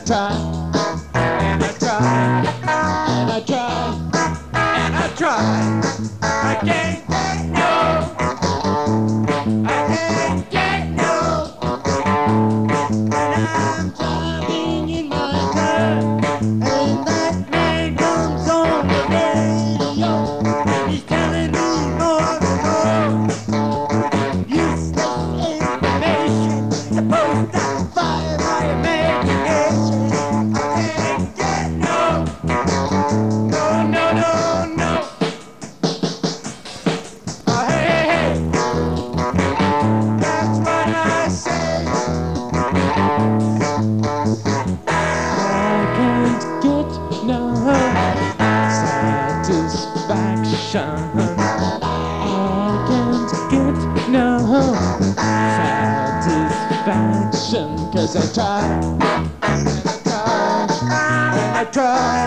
try, and I try, and I try, and I try. I can't get no. I can't get no. And I'm driving in my car, and that man comes on the radio. He's telling me more and more useless information, supposed to fire my imagination. I can't get no, no, no, no, no. Oh, hey, hey, hey, that's what I say. I can't get no satisfaction. I can't get no satisfaction, 'cause I try, and I try, and I try,